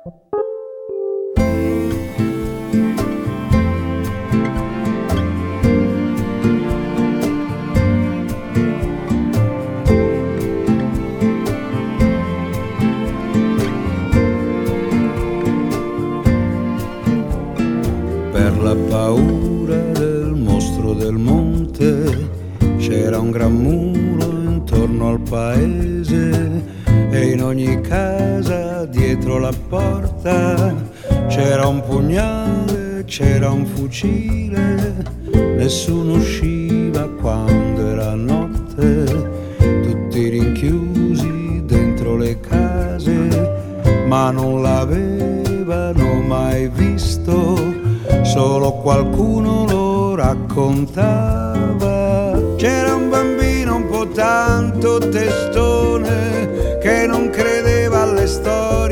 Per la paura del mostro del monte c'era un gran muro intorno al paese e in ogni casa dietro la porta c'era un pugnale, c'era un fucile, nessuno usciva quando era notte, tutti rinchiusi dentro le case, ma non l'avevano mai visto, solo qualcuno lo raccontava. C'era un bambino un po' tanto testone che non credeva alle storie